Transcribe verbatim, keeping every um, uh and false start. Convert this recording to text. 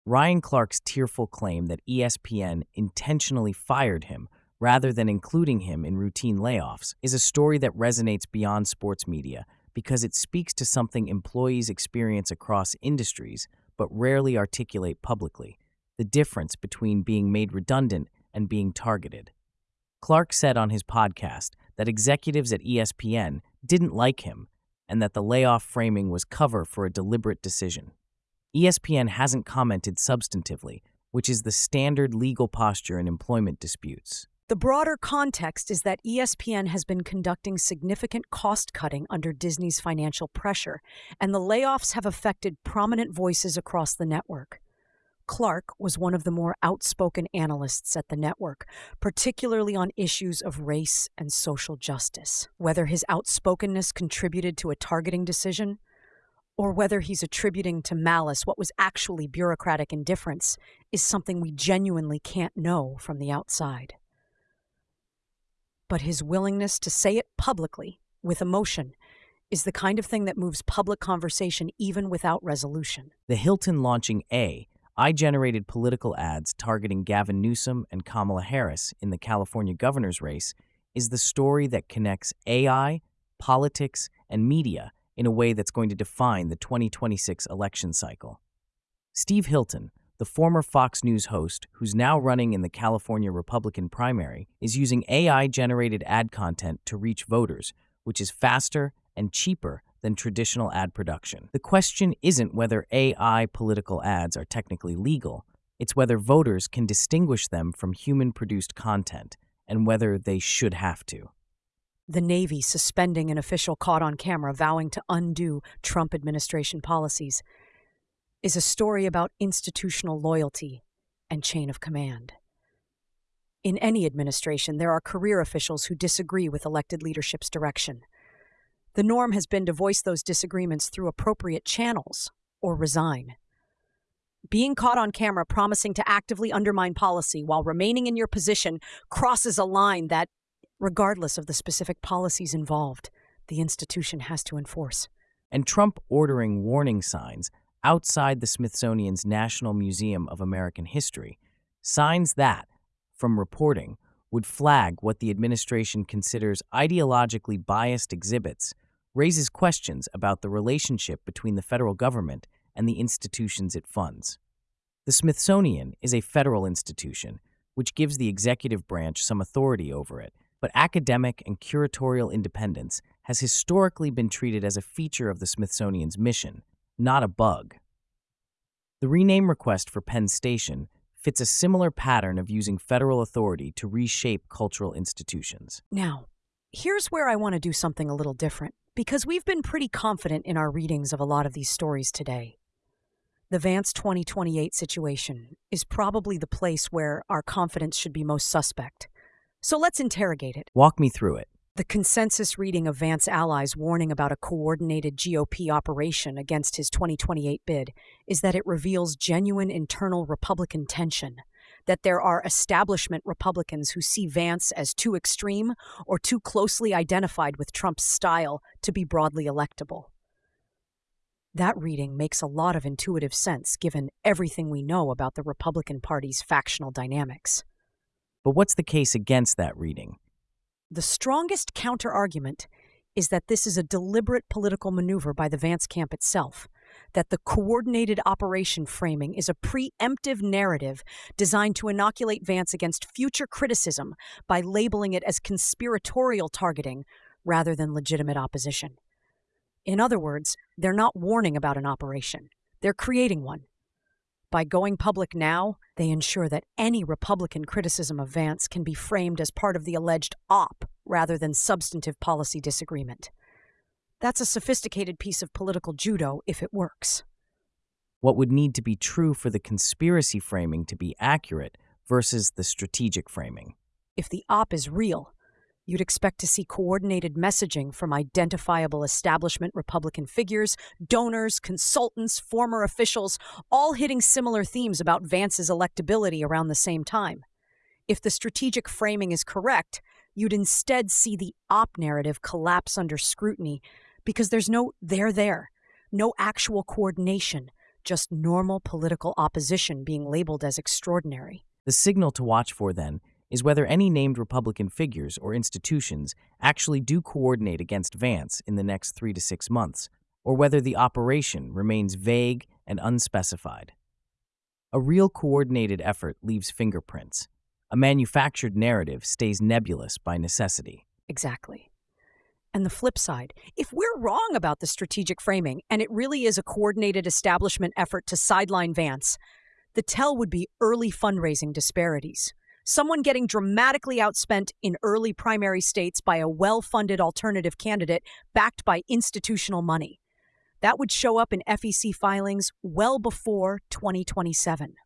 Ryan Clark's tearful claim that E S P N intentionally fired him rather than including him in routine layoffs is a story that resonates beyond sports media because it speaks to something employees experience across industries but rarely articulate publicly: the difference between being made redundant and being targeted. Clark said on his podcast that executives at E S P N didn't like him and that the layoff framing was cover for a deliberate decision. E S P N hasn't commented substantively, which is the standard legal posture in employment disputes. The broader context is that E S P N has been conducting significant cost-cutting under Disney's financial pressure, and the layoffs have affected prominent voices across the network. Clark was one of the more outspoken analysts at the network, particularly on issues of race and social justice. Whether his outspokenness contributed to a targeting decision, or whether he's attributing to malice what was actually bureaucratic indifference, is something we genuinely can't know from the outside. But his willingness to say it publicly, with emotion, is the kind of thing that moves public conversation even without resolution. The Hilton launching A I-generated political ads targeting Gavin Newsom and Kamala Harris in the California governor's race is the story that connects A I, politics, and media in a way that's going to define the twenty twenty-six election cycle. Steve Hilton, the former Fox News host who's now running in the California Republican primary, is using A I-generated ad content to reach voters, which is faster and cheaper than traditional ad production. The question isn't whether A I political ads are technically legal, it's whether voters can distinguish them from human-produced content, and whether they should have to. The Navy suspending an official caught on camera vowing to undo Trump administration policies is a story about institutional loyalty and chain of command. In any administration, there are career officials who disagree with elected leadership's direction. The norm has been to voice those disagreements through appropriate channels or resign. Being caught on camera promising to actively undermine policy while remaining in your position crosses a line that, regardless of the specific policies involved, the institution has to enforce. And Trump ordering warning signs outside the Smithsonian's National Museum of American History, signs that, from reporting, would flag what the administration considers ideologically biased exhibits, raises questions about the relationship between the federal government and the institutions it funds. The Smithsonian is a federal institution, which gives the executive branch some authority over it, but academic and curatorial independence has historically been treated as a feature of the Smithsonian's mission, not a bug. The rename request for Penn Station fits a similar pattern of using federal authority to reshape cultural institutions. Now, here's where I want to do something a little different, because we've been pretty confident in our readings of a lot of these stories today. The Vance twenty twenty-eight situation is probably the place where our confidence should be most suspect. So let's interrogate it. Walk me through it. The consensus reading of Vance allies' warning about a coordinated G O P operation against his twenty twenty-eight bid is that it reveals genuine internal Republican tension, that there are establishment Republicans who see Vance as too extreme or too closely identified with Trump's style to be broadly electable. That reading makes a lot of intuitive sense given everything we know about the Republican Party's factional dynamics. But what's the case against that reading? The strongest counter-argument is that this is a deliberate political maneuver by the Vance camp itself, that the coordinated operation framing is a preemptive narrative designed to inoculate Vance against future criticism by labeling it as conspiratorial targeting rather than legitimate opposition. In other words, they're not warning about an operation. They're creating one. By going public now, they ensure that any Republican criticism of Vance can be framed as part of the alleged op rather than substantive policy disagreement. That's a sophisticated piece of political judo if it works. What would need to be true for the conspiracy framing to be accurate versus the strategic framing? If the op is real, you'd expect to see coordinated messaging from identifiable establishment Republican figures, donors, consultants, former officials, all hitting similar themes about Vance's electability around the same time. If the strategic framing is correct, you'd instead see the op narrative collapse under scrutiny because there's no there there, no actual coordination, just normal political opposition being labeled as extraordinary. The signal to watch for, then, is whether any named Republican figures or institutions actually do coordinate against Vance in the next three to six months, or whether the operation remains vague and unspecified. A real coordinated effort leaves fingerprints. A manufactured narrative stays nebulous by necessity. Exactly. And the flip side, if we're wrong about the strategic framing and it really is a coordinated establishment effort to sideline Vance, the tell would be early fundraising disparities. Someone getting dramatically outspent in early primary states by a well-funded alternative candidate backed by institutional money. That would show up in F E C filings well before twenty twenty-seven.